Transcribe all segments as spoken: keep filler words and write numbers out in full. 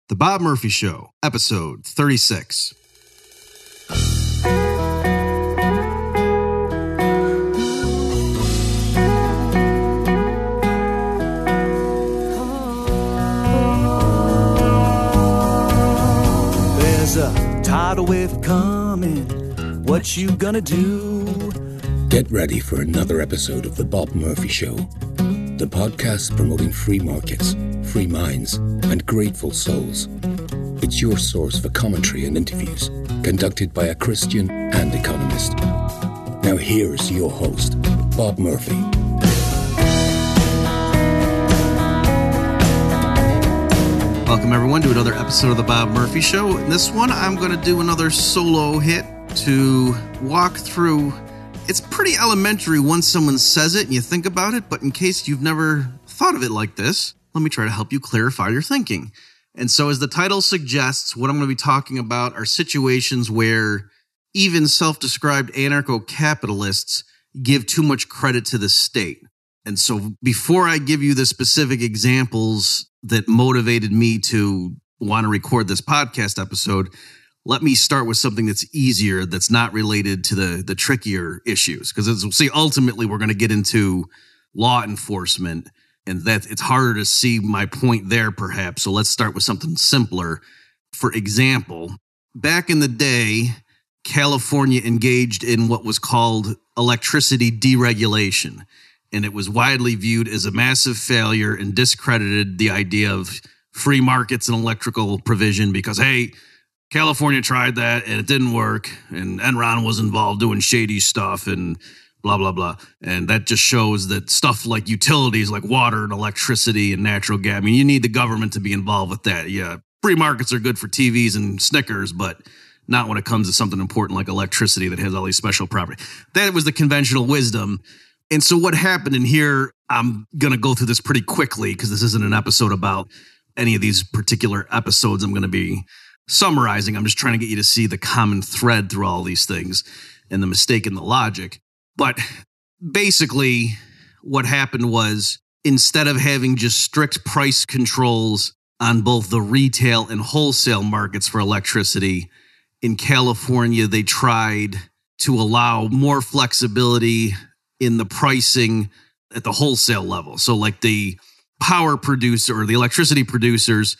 The Bob Murphy Show, episode thirty-six. There's a tidal wave coming. What you gonna do? Get ready for another episode of The Bob Murphy Show, the podcast promoting free markets, free minds, and grateful souls. It's your source for commentary and interviews conducted by a Christian and economist. Now here's your host, Bob Murphy. Welcome everyone to another episode of The Bob Murphy Show. In this one, I'm going to do another solo hit to walk through. It's pretty elementary once someone says it and you think about it, but in case you've never thought of it like this, let me try to help you clarify your thinking. And so as the title suggests, what I'm going to be talking about are situations where even self-described anarcho-capitalists give too much credit to the state. And so before I give you the specific examples that motivated me to want to record this podcast episode, let me start with something that's easier, that's not related to the, the trickier issues. Because as we'll see, ultimately, we're going to get into law enforcement, and that it's harder to see my point there, perhaps. So let's start with something simpler. For example, back in the day, California engaged in what was called electricity deregulation. And it was widely viewed as a massive failure and discredited the idea of free markets and electrical provision because, hey, California tried that and it didn't work, and Enron was involved doing shady stuff and blah, blah, blah. And that just shows that stuff like utilities, like water and electricity and natural gas, I mean, you need the government to be involved with that. Yeah, free markets are good for T Vs and Snickers, but not when it comes to something important like electricity that has all these special properties. That was the conventional wisdom. And so what happened in here, I'm going to go through this pretty quickly because this isn't an episode about any of these particular episodes I'm going to be summarizing. I'm just trying to get you to see the common thread through all these things and the mistake in the logic. But basically what happened was, instead of having just strict price controls on both the retail and wholesale markets for electricity, in California, they tried to allow more flexibility in the pricing at the wholesale level. So like the power producer or the electricity producers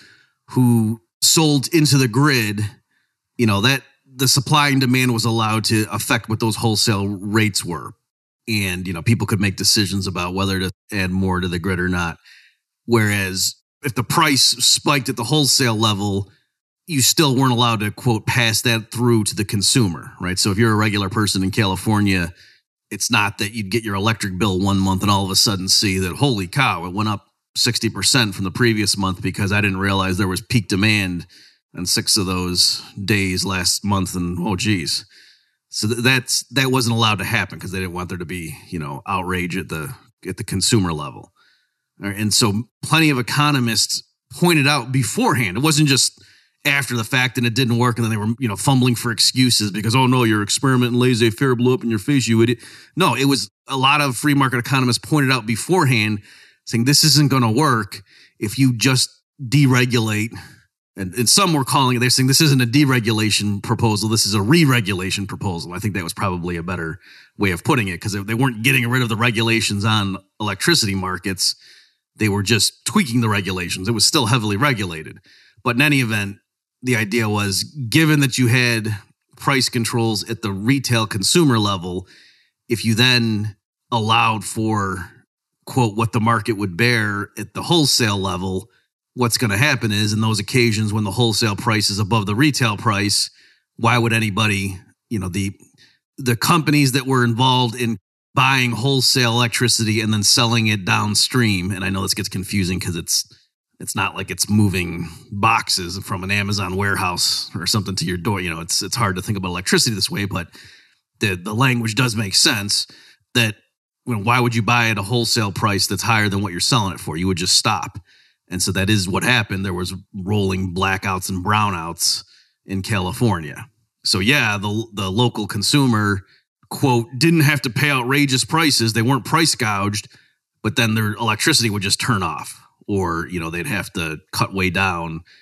who sold into the grid, you know, that the supply and demand was allowed to affect what those wholesale rates were. And, you know, people could make decisions about whether to add more to the grid or not. Whereas if the price spiked at the wholesale level, you still weren't allowed to, quote, pass that through to the consumer, right? So if you're a regular person in California, it's not that you'd get your electric bill one month and all of a sudden see that, holy cow, it went up sixty percent from the previous month because I didn't realize there was peak demand on six of those days last month. And oh, geez. So that's, that wasn't allowed to happen because they didn't want there to be, you know, outrage at the, at the consumer level. And so plenty of economists pointed out beforehand, it wasn't just after the fact and it didn't work and then they were, you know, fumbling for excuses because, oh no, your experiment in laissez-faire blew up in your face, you idiot. No, it was a lot of free market economists pointed out beforehand saying this isn't going to work if you just deregulate. And, and some were calling it, they're saying this isn't a deregulation proposal, this is a re-regulation proposal. I think that was probably a better way of putting it because they weren't getting rid of the regulations on electricity markets. They were just tweaking the regulations. It was still heavily regulated. But in any event, the idea was, given that you had price controls at the retail consumer level, if you then allowed for, quote, what the market would bear at the wholesale level, what's going to happen is in those occasions when the wholesale price is above the retail price, why would anybody, you know, the the companies that were involved in buying wholesale electricity and then selling it downstream, and I know this gets confusing because it's it's not like it's moving boxes from an Amazon warehouse or something to your door. You know, it's it's hard to think about electricity this way, but the the language does make sense that, you know, why would you buy at a wholesale price that's higher than what you're selling it for? You would just stop. And so that is what happened. There was rolling blackouts and brownouts in California. So yeah, the the local consumer, quote, didn't have to pay outrageous prices. They weren't price gouged, but then their electricity would just turn off, or, you know, they'd have to cut way down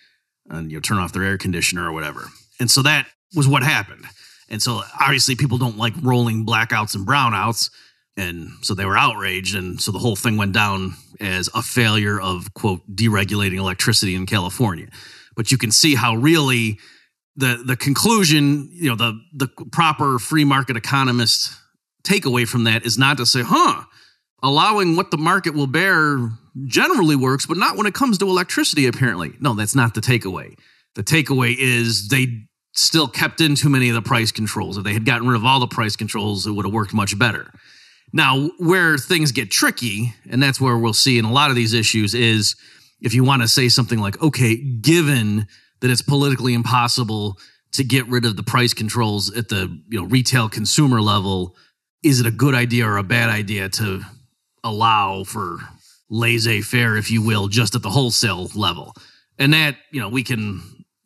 and you know, turn off their air conditioner or whatever. And so that was what happened. And so obviously people don't like rolling blackouts and brownouts. And so they were outraged. And so the whole thing went down as a failure of, quote, deregulating electricity in California. But you can see how really the the conclusion, you know, the the proper free market economist takeaway from that is not to say, huh, allowing what the market will bear generally works, but not when it comes to electricity, apparently. No, that's not the takeaway. The takeaway is they still kept in too many of the price controls. If they had gotten rid of all the price controls, it would have worked much better. Now, where things get tricky, and that's where we'll see in a lot of these issues, is if you want to say something like, okay, given that it's politically impossible to get rid of the price controls at the you know retail consumer level, is it a good idea or a bad idea to allow for laissez-faire, if you will, just at the wholesale level? And that, you know, we can...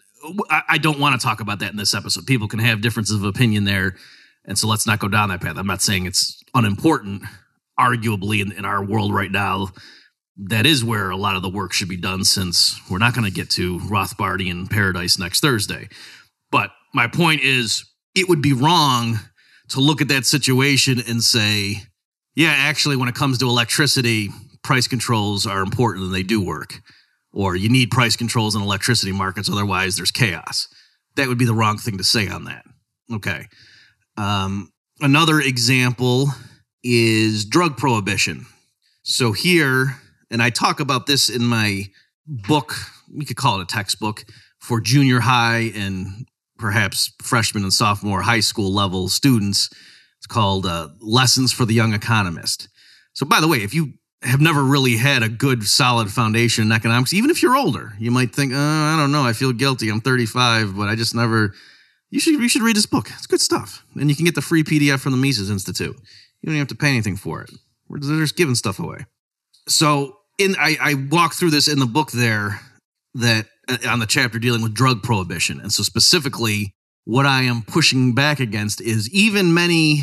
I don't want to talk about that in this episode. People can have differences of opinion there, and so let's not go down that path. I'm not saying it's unimportant. Arguably, in, in our world right now, that is where a lot of the work should be done, since we're not going to get to Rothbardian paradise next Thursday. But my point is, it would be wrong to look at that situation and say, yeah, actually, when it comes to electricity, price controls are important and they do work. Or you need price controls in electricity markets, otherwise there's chaos. That would be the wrong thing to say on that. Okay. Um, another example is drug prohibition. So here, and I talk about this in my book, we could call it a textbook, for junior high and perhaps freshman and sophomore high school level students. It's called uh, Lessons for the Young Economist. So by the way, if you have never really had a good, solid foundation in economics, even if you're older, you might think, oh, I don't know, I feel guilty. I'm thirty-five, but I just never, you should, you should read this book. It's good stuff. And you can get the free P D F from the Mises Institute. You don't even have to pay anything for it. We're just giving stuff away. So in, I, I walk through this in the book there, that on the chapter dealing with drug prohibition. And so specifically, what I am pushing back against is even many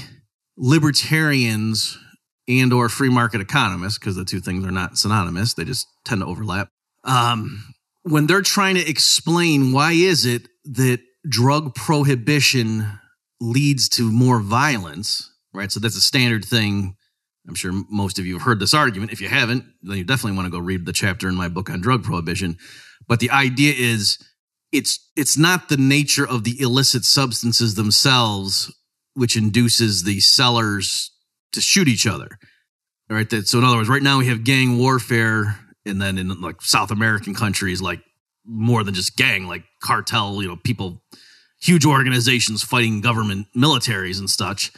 libertarians and or free market economists, because the two things are not synonymous, they just tend to overlap. Um, when they're trying to explain why is it that drug prohibition leads to more violence, right? So that's a standard thing. I'm sure most of you have heard this argument. If you haven't, then you definitely want to go read the chapter in my book on drug prohibition. But the idea is it's it's not the nature of the illicit substances themselves which induces the sellers to shoot each other. All right. That, so in other words, right now we have gang warfare, and then in like South American countries, like more than just gang, like cartel, you know, people, huge organizations fighting government militaries and such,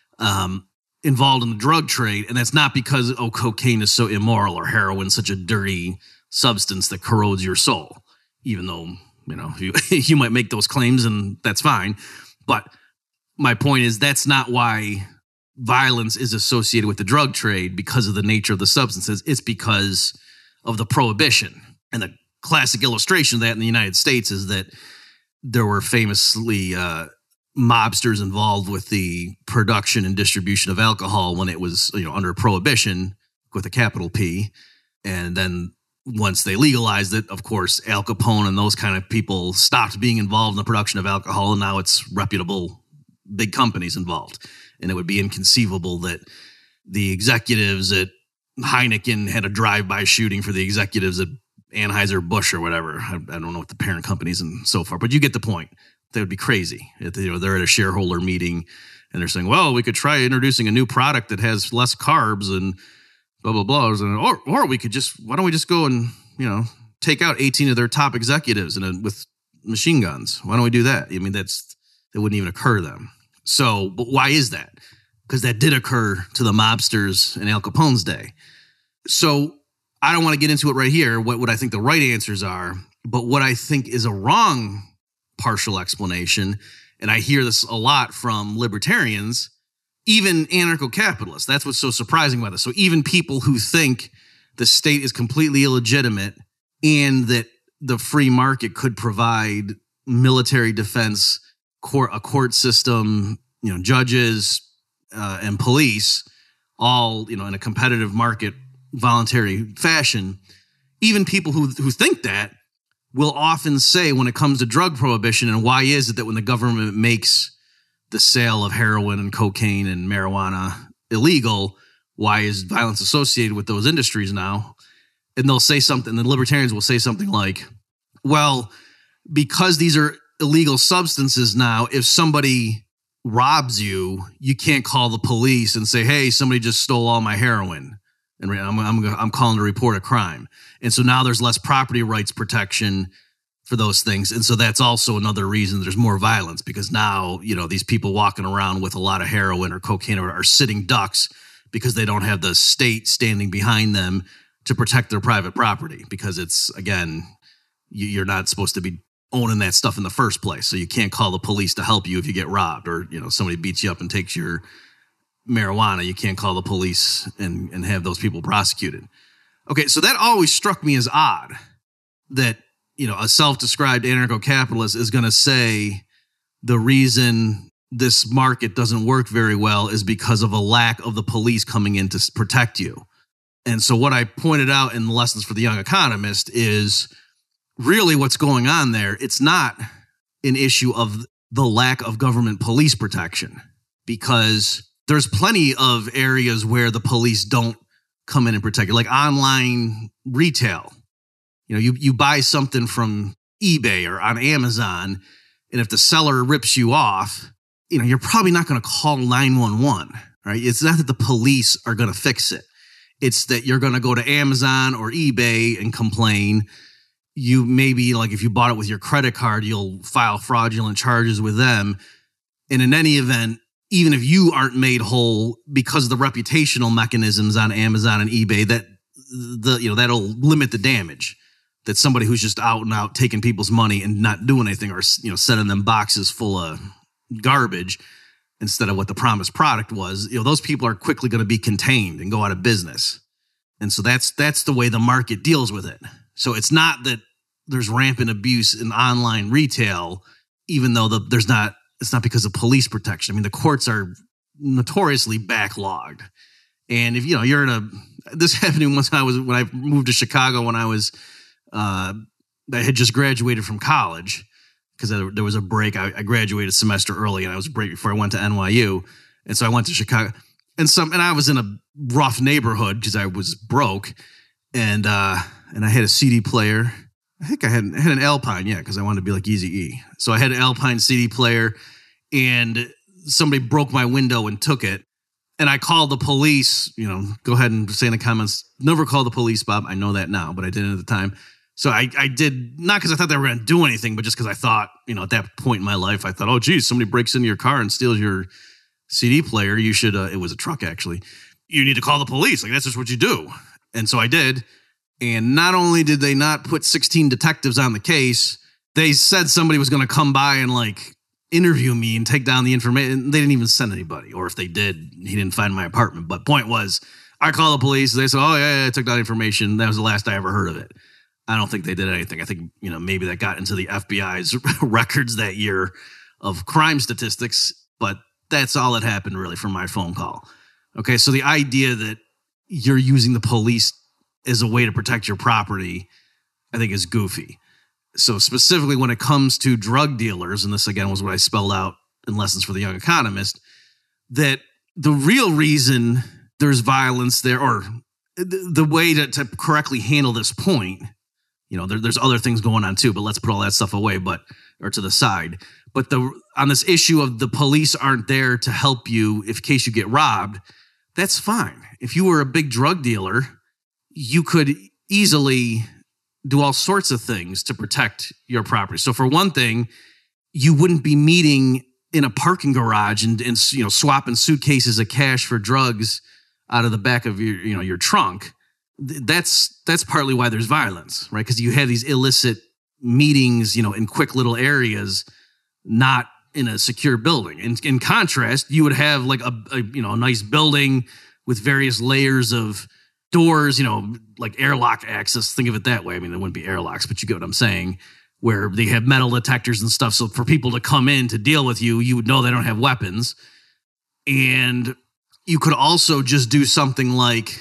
um, involved in the drug trade. And that's not because, oh, cocaine is so immoral or heroin such a dirty substance that corrodes your soul, even though, you know, you, you might make those claims and that's fine. But my point is that's not why violence is associated with the drug trade, because of the nature of the substances. It's because of the prohibition. And the classic illustration of that in the United States is that there were famously uh, mobsters involved with the production and distribution of alcohol when it was, you know, under prohibition with a capital P. And then once they legalized it, of course, Al Capone and those kind of people stopped being involved in the production of alcohol, and now it's reputable big companies involved. And it would be inconceivable that the executives at Heineken had a drive-by shooting for the executives at Anheuser-Busch or whatever. I, I don't know what the parent companies and so forth, but you get the point. That would be crazy. If, you know, they're at a shareholder meeting and they're saying, well, we could try introducing a new product that has less carbs and blah, blah, blah. Or, or we could just, why don't we just go and, you know, take out eighteen of their top executives and with machine guns? Why don't we do that? I mean, that's, that wouldn't even occur to them. So, but why is that? Because that did occur to the mobsters in Al Capone's day. So I don't want to get into it right here, what, what I think the right answers are, but what I think is a wrong partial explanation, and I hear this a lot from libertarians, even anarcho-capitalists. That's what's so surprising about this. So even people who think the state is completely illegitimate and that the free market could provide military defense, court, a court system, you know, judges uh, and police, all, you know, in a competitive market, voluntary fashion, even people who who think that will often say when it comes to drug prohibition, and why is it that when the government makes the sale of heroin and cocaine and marijuana illegal, why is violence associated with those industries now? And they'll say something, the libertarians will say something like, well, because these are illegal substances now, if somebody robs you, you can't call the police and say, hey, somebody just stole all my heroin, and I'm, I'm, I'm calling to report a crime. And so now there's less property rights protection for those things. And so that's also another reason there's more violence, because now, you know, these people walking around with a lot of heroin or cocaine are, are sitting ducks because they don't have the state standing behind them to protect their private property, because it's, again, you, you're not supposed to be owning that stuff in the first place. So you can't call the police to help you if you get robbed, or, you know, somebody beats you up and takes your marijuana. You can't call the police and, and have those people prosecuted. Okay, so that always struck me as odd that, you know, a self-described anarcho-capitalist is going to say the reason this market doesn't work very well is because of a lack of the police coming in to protect you. And so what I pointed out in the Lessons for the Young Economist is really what's going on there. It's not an issue of the lack of government police protection, because there's plenty of areas where the police don't come in and protect you, like online retail. You know, you, you buy something from eBay or on Amazon, and if the seller rips you off, you know, you're probably not going to call nine one one, right? It's not that the police are going to fix it. It's that you're going to go to Amazon or eBay and complain. You maybe, like if you bought it with your credit card, you'll file fraudulent charges with them. And in any event, even if you aren't made whole because of the reputational mechanisms on Amazon and eBay, that the you know that'll limit the damage. That somebody who's just out and out taking people's money and not doing anything, or, you know, sending them boxes full of garbage instead of what the promised product was, you know, those people are quickly going to be contained and go out of business. And so that's that's the way the market deals with it. So it's not that there's rampant abuse in online retail, even though the, there's not. It's not because of police protection. I mean, the courts are notoriously backlogged. And if, you know, you're in a, this happened once I was, when I moved to Chicago, when I was, uh, I had just graduated from college, because there was a break. I, I graduated a semester early, and I was a break before I went to N Y U. And so I went to Chicago, and some, and I was in a rough neighborhood because I was broke, and, uh, and I had a C D player. I think I had, I had an Alpine, yeah, because I wanted to be like Eazy-E. So I had an Alpine C D player, and somebody broke my window and took it. And I called the police. You know, go ahead and say in the comments, never call the police, Bob. I know that now, but I didn't at the time. So I, I did, not because I thought they were going to do anything, but just because I thought, you know, at that point in my life, I thought, oh, geez, somebody breaks into your car and steals your C D player. You should, uh, it was a truck, actually. You need to call the police. Like, that's just what you do. And so I did. And not only did they not put sixteen detectives on the case, they said somebody was going to come by and like interview me and take down the information. They didn't even send anybody. Or if they did, he didn't find my apartment. But point was, I called the police. They said, oh, yeah, yeah, I took down information. That was the last I ever heard of it. I don't think they did anything. I think, you know, maybe that got into the F B I's records that year of crime statistics. But that's all that happened really from my phone call. Okay, so the idea that you're using the police as a way to protect your property, I think is goofy. So specifically when it comes to drug dealers, and this again was what I spelled out in Lessons for the Young Economist, that the real reason there's violence there, or the, the way to, to correctly handle this point, you know, there, there's other things going on too, but let's put all that stuff away, but, or to the side. But the, on this issue of the police aren't there to help you if in case you get robbed, that's fine. If you were a big drug dealer, you could easily do all sorts of things to protect your property. So for one thing, you wouldn't be meeting in a parking garage and, and you know, swapping suitcases of cash for drugs out of the back of your, you know, your trunk. That's, that's partly why there's violence, right? Because you have these illicit meetings, you know, in quick little areas, not in a secure building. In, in contrast, you would have like a, a, you know, a nice building with various layers of doors, you know, like airlock access. Think of it that way. I mean, it wouldn't be airlocks, but you get what I'm saying, where they have metal detectors and stuff. So for people to come in to deal with you, you would know they don't have weapons. And you could also just do something like,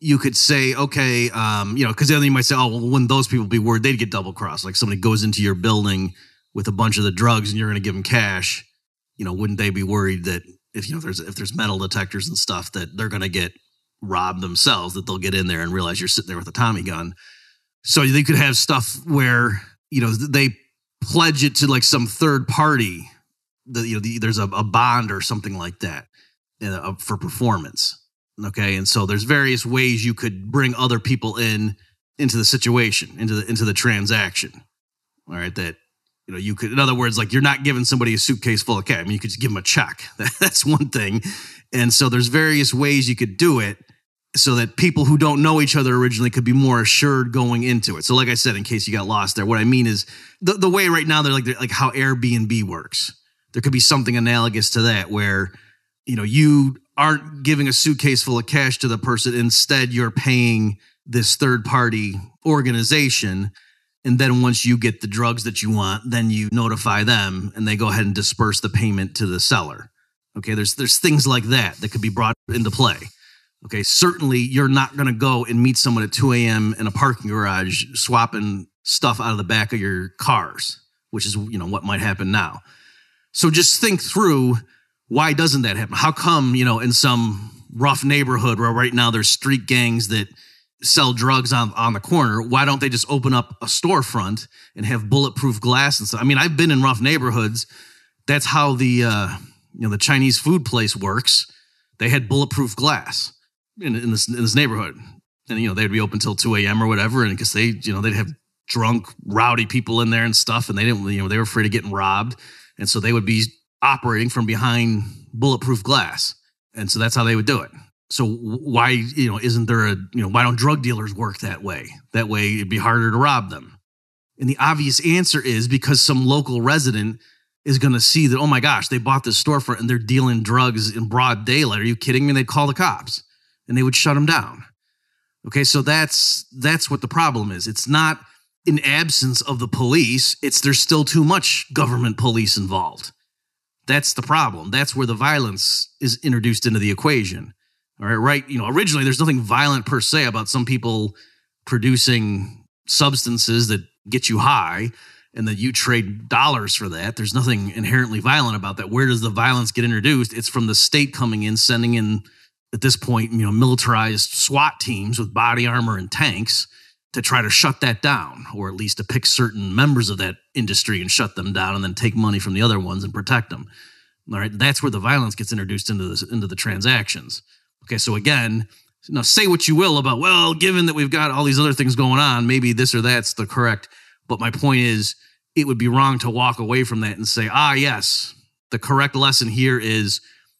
you could say, okay, um, you know, because then you might say, oh, well, wouldn't those people be worried they'd get double crossed? Like somebody goes into your building with a bunch of the drugs and you're going to give them cash. You know, wouldn't they be worried that if, you know, there's if there's metal detectors and stuff that they're going to get robbed themselves, that they'll get in there and realize you're sitting there with a Tommy gun. So they could have stuff where, you know, they pledge it to like some third party that, you know, the, there's a, a bond or something like that uh, for performance. Okay. And so there's various ways you could bring other people in into the situation, into the, into the transaction. All right. That, you know, you could, in other words, like you're not giving somebody a suitcase full of cash. I mean, you could just give them a check. That's one thing. And so there's various ways you could do it so that people who don't know each other originally could be more assured going into it. So like I said, in case you got lost there, what I mean is the, the way right now they're like, they're like how Airbnb works. There could be something analogous to that where, you know, you aren't giving a suitcase full of cash to the person. Instead, you're paying this third party organization. And then once you get the drugs that you want, then you notify them and they go ahead and disperse the payment to the seller. Okay, there's there's things like that that could be brought into play. Okay, certainly you're not going to go and meet someone at two a.m. in a parking garage swapping stuff out of the back of your cars, which is, you know, what might happen now. So just think through, why doesn't that happen? How come, you know, in some rough neighborhood where right now there's street gangs that sell drugs on, on the corner, why don't they just open up a storefront and have bulletproof glass and stuff? I mean, I've been in rough neighborhoods. That's how the, uh, you know, the Chinese food place works. They had bulletproof glass in, in, this, in this neighborhood. And, you know, they'd be open till two a.m. or whatever. And because they, you know, they'd have drunk, rowdy people in there and stuff. And they didn't, you know, they were afraid of getting robbed. And so they would be operating from behind bulletproof glass. And so that's how they would do it. So why, you know, isn't there a, you know, why don't drug dealers work that way? That way it'd be harder to rob them. And the obvious answer is because some local resident is going to see that, oh my gosh, they bought this storefront and they're dealing drugs in broad daylight. Are you kidding me? And they'd call the cops and they would shut them down. Okay, so that's that's what the problem is. It's not an absence of the police. It's there's still too much government police involved. That's the problem. That's where the violence is introduced into the equation. All right, right. You know, originally there's nothing violent per se about some people producing substances that get you high and that you trade dollars for that. There's nothing inherently violent about that. Where does the violence get introduced? It's from the state coming in, sending in, at this point, you know, militarized SWAT teams with body armor and tanks to try to shut that down, or at least to pick certain members of that industry and shut them down and then take money from the other ones and protect them. All right, that's where the violence gets introduced into this, into the transactions. Okay, so again, now say what you will about, well, given that we've got all these other things going on, maybe this or that's the correct. But my point is, it would be wrong to walk away from that and say, ah, yes, the correct lesson here is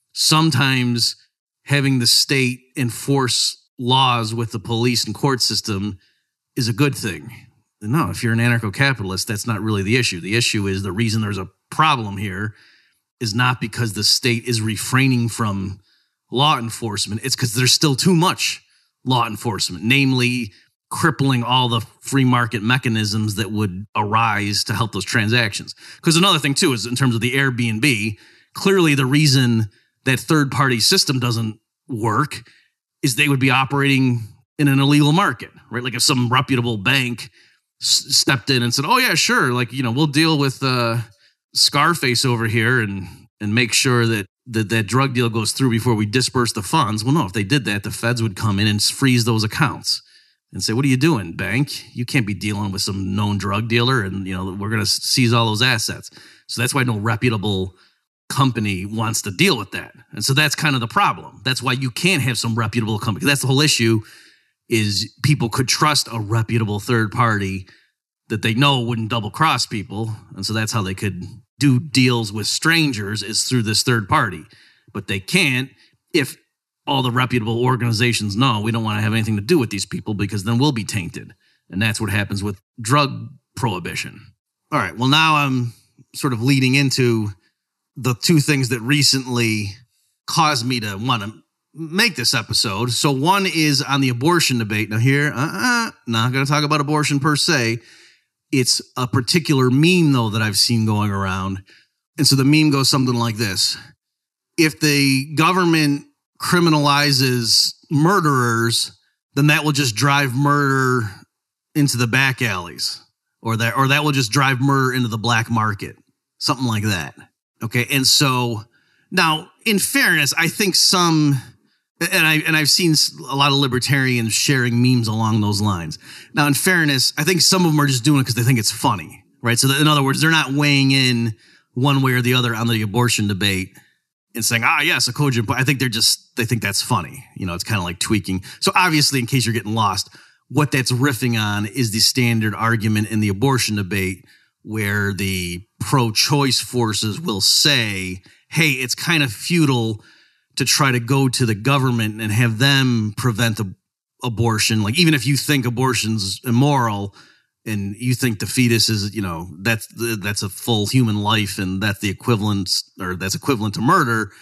sometimes having the state enforce laws with the police and court system is a good thing. No, if you're an anarcho-capitalist, that's not really the issue. The issue is the reason there's a problem here is not because the state is refraining from law enforcement. It's because there's still too much law enforcement, namely crippling all the free market mechanisms that would arise to help those transactions. Because another thing, too, is in terms of the Airbnb, clearly the reason that third-party system doesn't work is they would be operating in an illegal market, right? Like if some reputable bank s- stepped in and said, oh, yeah, sure, like, you know, we'll deal with uh, Scarface over here and and make sure that that that drug deal goes through before we disperse the funds. Well, no, if they did that, the feds would come in and freeze those accounts and say, what are you doing, bank? You can't be dealing with some known drug dealer, and, you know, we're going to seize all those assets. So that's why no reputable company wants to deal with that. And so that's kind of the problem. That's why you can't have some reputable company. That's the whole issue, is people could trust a reputable third party that they know wouldn't double cross people. And so that's how they could do deals with strangers, is through this third party. But they can't if all the reputable organizations know we don't want to have anything to do with these people, because then we'll be tainted. And that's what happens with drug prohibition. All right, well, now I'm sort of leading into the two things that recently caused me to want to make this episode. So one is on the abortion debate. Now here, uh-uh, not going to talk about abortion per se. It's a particular meme, though, that I've seen going around. And so the meme goes something like this. If the government criminalizes murderers, then that will just drive murder into the back alleys, or that, or that will just drive murder into the black market, something like that. Okay. And so now, in fairness, I think some, and I, and I've seen a lot of libertarians sharing memes along those lines. Now, in fairness, I think some of them are just doing it because they think it's funny, right? So in other words, they're not weighing in one way or the other on the abortion debate and saying, ah, yes, a cogent point. I think they're just, they think that's funny. You know, it's kind of like tweaking. So obviously, in case you're getting lost, what that's riffing on is the standard argument in the abortion debate where the pro-choice forces will say, hey, it's kind of futile to try to go to the government and have them prevent the abortion. Like, even if you think abortion's immoral and you think the fetus is, you know, that's that's a full human life and that's the equivalent, or that's equivalent to murder,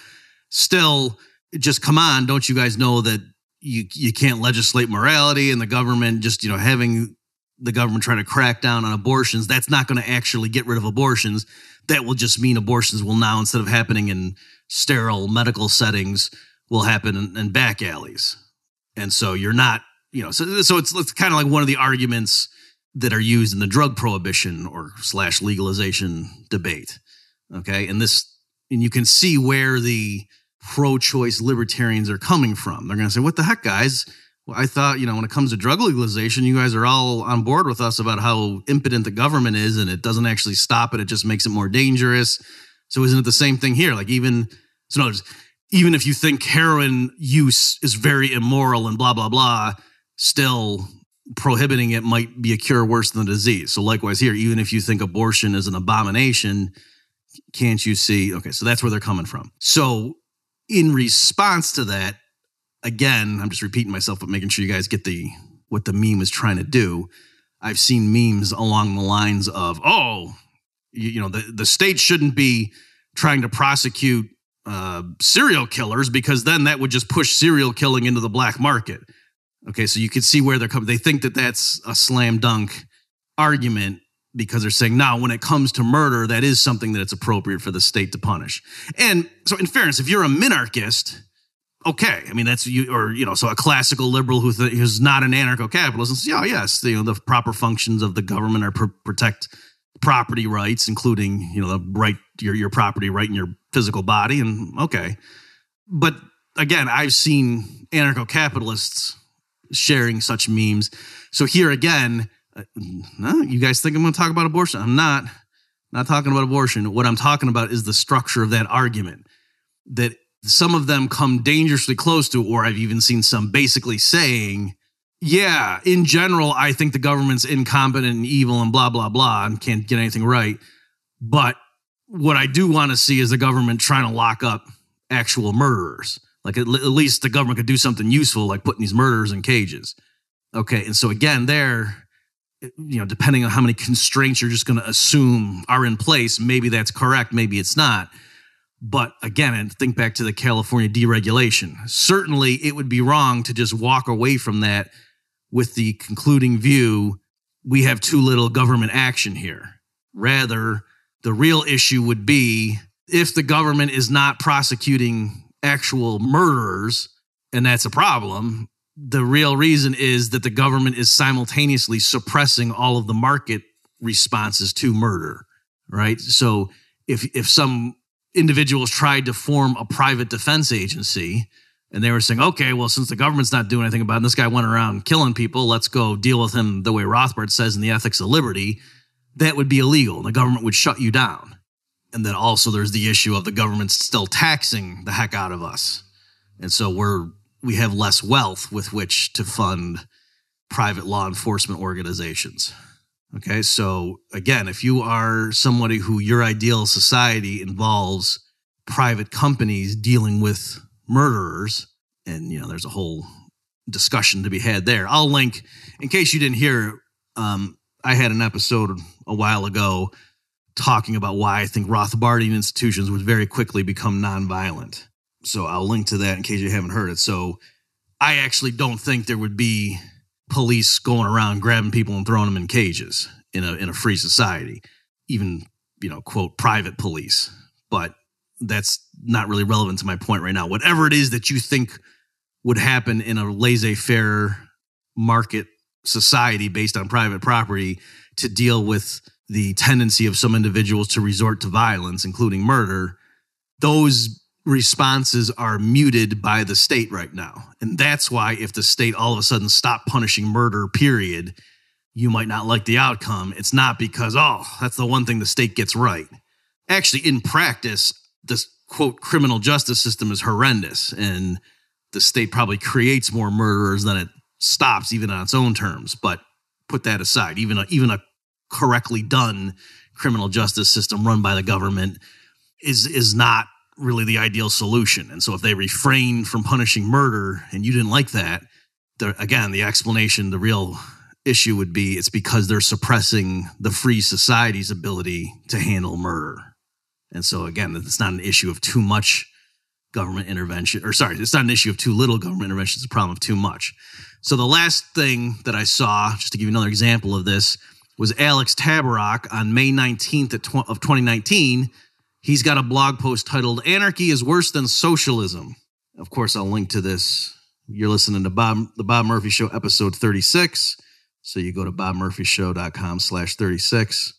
still, just come on, don't you guys know that you you can't legislate morality, and the government just, you know, having the government trying to crack down on abortions, that's not going to actually get rid of abortions. That will just mean abortions will now, instead of happening in sterile medical settings, will happen in, in back alleys. And so you're not, you know, so, so it's, it's kind of like one of the arguments that are used in the drug prohibition or slash legalization debate. Okay. And this, and you can see where the pro-choice libertarians are coming from. They're going to say, what the heck, guys? Well, I thought, you know, when it comes to drug legalization, you guys are all on board with us about how impotent the government is and it doesn't actually stop it. It just makes it more dangerous. So isn't it the same thing here? Like, even, so no, even if you think heroin use is very immoral and blah, blah, blah, still prohibiting it might be a cure worse than the disease. So likewise here, even if you think abortion is an abomination, can't you see? Okay, so that's where they're coming from. So in response to that, again, I'm just repeating myself, but making sure you guys get the what the meme is trying to do. I've seen memes along the lines of, oh, you, you know, the, the state shouldn't be trying to prosecute uh, serial killers because then that would just push serial killing into the black market. Okay, so you can see where they're coming. They think that that's a slam dunk argument because they're saying, now, when it comes to murder, that is something that it's appropriate for the state to punish. And so in fairness, if you're a minarchist, okay, I mean, that's you, or, you know, so a classical liberal who th- who's not an anarcho-capitalist, and says, yeah, yes, you know, the proper functions of the government are pr- protect property rights, including, you know, the right, your, your property right in your physical body. And okay. But again, I've seen anarcho-capitalists sharing such memes. So here again, uh, no, you guys think I'm going to talk about abortion? I'm not, not talking about abortion. What I'm talking about is the structure of that argument, that some of them come dangerously close to, or I've even seen some basically saying, yeah, in general, I think the government's incompetent and evil and blah, blah, blah, and can't get anything right. But what I do want to see is the government trying to lock up actual murderers. Like, at, at least the government could do something useful, like putting these murderers in cages. Okay, and so again, there, you know, depending on how many constraints you're just going to assume are in place, maybe that's correct, maybe it's not. But again, and think back to the California deregulation. Certainly, it would be wrong to just walk away from that with the concluding view, we have too little government action here. Rather, the real issue would be if the government is not prosecuting actual murderers, and that's a problem, the real reason is that the government is simultaneously suppressing all of the market responses to murder, right? So if if some individuals tried to form a private defense agency and they were saying, okay, well, since the government's not doing anything about it, and this guy went around killing people, let's go deal with him the way Rothbard says in the Ethics of Liberty, that would be illegal. The government would shut you down. And then also there's the issue of the government still taxing the heck out of us. And so we're, we have less wealth with which to fund private law enforcement organizations. Okay, so again, if you are somebody who your ideal society involves private companies dealing with murderers, and, you know, there's a whole discussion to be had there. I'll link, in case you didn't hear, um, I had an episode a while ago talking about why I think Rothbardian institutions would very quickly become nonviolent. So I'll link to that in case you haven't heard it. So I actually don't think there would be police going around grabbing people and throwing them in cages in a in a free society, even, you know, quote, private police. But that's not really relevant to my point right now. Whatever it is that you think would happen in a laissez-faire market society based on private property to deal with the tendency of some individuals to resort to violence, including murder, those responses are muted by the state right now. And that's why if the state all of a sudden stopped punishing murder, period, you might not like the outcome. It's not because, oh, that's the one thing the state gets right. Actually, in practice, this, quote, criminal justice system is horrendous, and the state probably creates more murderers than it stops, even on its own terms. But put that aside, even a, even a correctly done criminal justice system run by the government is is not really the ideal solution. And so if they refrain from punishing murder and you didn't like that, again, the explanation, the real issue would be it's because they're suppressing the free society's ability to handle murder. And so again, it's not an issue of too much government intervention, or sorry, it's not an issue of too little government intervention, it's a problem of too much. So the last thing that I saw, just to give you another example of this, was Alex Tabarrok on May nineteenth of twenty nineteen. He's got a blog post titled, "Anarchy is Worse Than Socialism." Of course, I'll link to this. You're listening to Bob, the Bob Murphy Show, episode thirty-six. So you go to bobmurphyshow.com slash 36.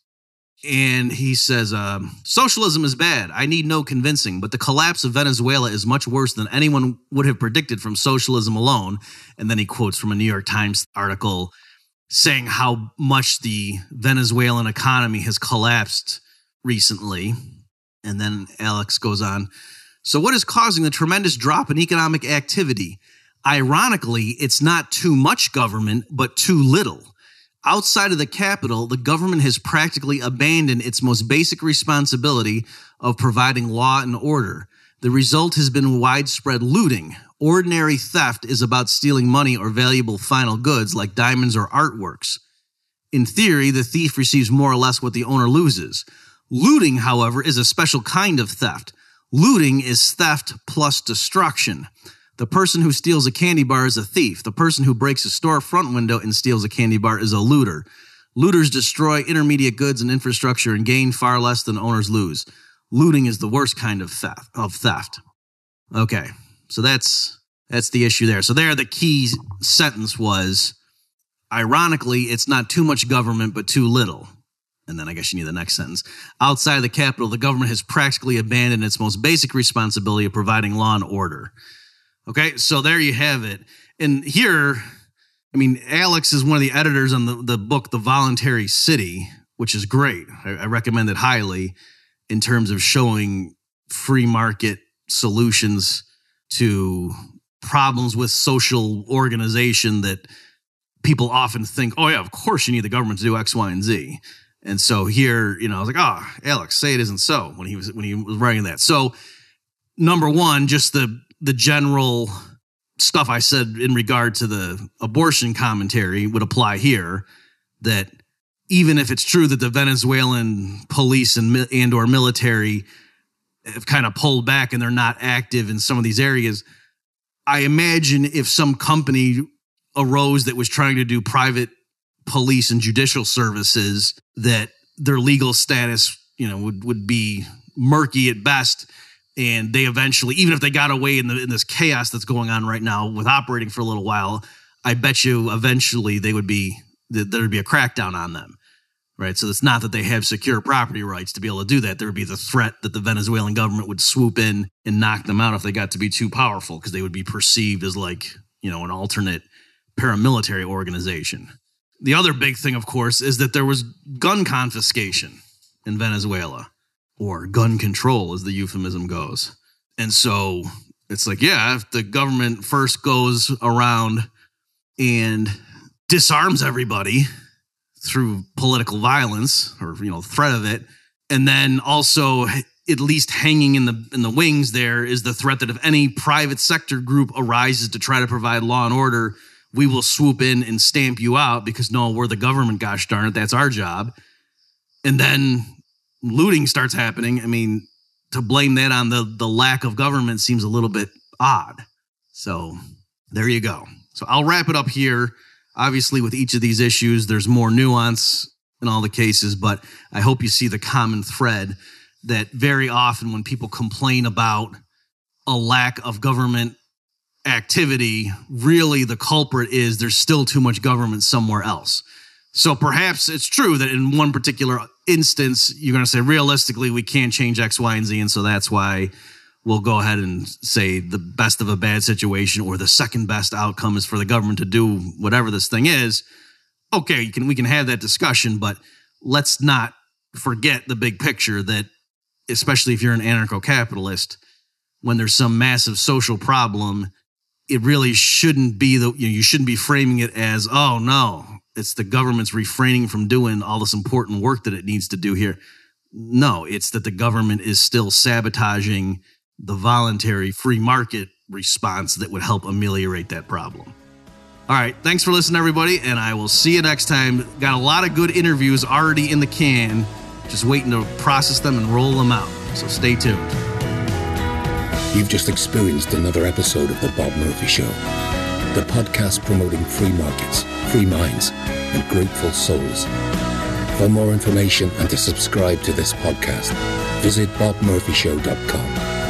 And he says, um, socialism is bad. I need no convincing, but the collapse of Venezuela is much worse than anyone would have predicted from socialism alone. And then he quotes from a New York Times article saying how much the Venezuelan economy has collapsed recently. And then Alex goes on, so what is causing the tremendous drop in economic activity? Ironically, it's not too much government, but too little. Outside of the capital, the government has practically abandoned its most basic responsibility of providing law and order. The result has been widespread looting. Ordinary theft is about stealing money or valuable final goods like diamonds or artworks. In theory, the thief receives more or less what the owner loses. Looting, however, is a special kind of theft. Looting is theft plus destruction. The person who steals a candy bar is a thief. The person who breaks a storefront window and steals a candy bar is a looter. Looters destroy intermediate goods and infrastructure and gain far less than owners lose. Looting is the worst kind of theft. Of theft. Okay, so that's that's the issue there. So there, the key sentence was, ironically, it's not too much government, but too little. And then I guess you need the next sentence. Outside of the capital, the government has practically abandoned its most basic responsibility of providing law and order. Okay, so there you have it. And here, I mean, Alex is one of the editors on the, the book, The Voluntary City, which is great. I, I recommend it highly in terms of showing free market solutions to problems with social organization that people often think, oh yeah, of course you need the government to do X, Y, and Z. And so here, you know, I was like, oh, Alex, say it isn't so when he was when he was writing that. So number one, just the the general stuff I said in regard to the abortion commentary would apply here, that even if it's true that the Venezuelan police and and or military have kind of pulled back and they're not active in some of these areas, I imagine if some company arose that was trying to do private police and judicial services, that their legal status, you know, would, would be murky at best. And they eventually, even if they got away in, the, in this chaos that's going on right now with operating for a little while, I bet you eventually they would be, there would be a crackdown on them, right? So it's not that they have secure property rights to be able to do that. There would be the threat that the Venezuelan government would swoop in and knock them out if they got to be too powerful, because they would be perceived as like, you know, an alternate paramilitary organization. The other big thing, of course, is that there was gun confiscation in Venezuela, or gun control, as the euphemism goes. And so it's like, yeah, if the government first goes around and disarms everybody through political violence, or, you know, threat of it, and then also at least hanging in the in the wings there is the threat that if any private sector group arises to try to provide law and order, we will swoop in and stamp you out because, no, we're the government, gosh darn it, that's our job. And then looting starts happening. I mean, to blame that on the, the lack of government seems a little bit odd. So there you go. So I'll wrap it up here. Obviously, with each of these issues, there's more nuance in all the cases, but I hope you see the common thread that very often when people complain about a lack of government activity, really the culprit is there's still too much government somewhere else. So perhaps it's true that in one particular instance, you're going to say, realistically, we can't change X, Y, and Z, and so that's why we'll go ahead and say the best of a bad situation or the second best outcome is for the government to do whatever this thing is. Okay, you can we can have that discussion, but let's not forget the big picture that, especially if you're an anarcho-capitalist, when there's some massive social problem, it really shouldn't be the, you know, you shouldn't be framing it as, oh no, it's the government's refraining from doing all this important work that it needs to do here. No, it's that the government is still sabotaging the voluntary free market response that would help ameliorate that problem. All right, thanks for listening, everybody, and I will see you next time. Got a lot of good interviews already in the can, just waiting to process them and roll them out. So stay tuned. You've just experienced another episode of The Bob Murphy Show, the podcast promoting free markets, free minds, and grateful souls. For more information and to subscribe to this podcast, visit bob murphy show dot com.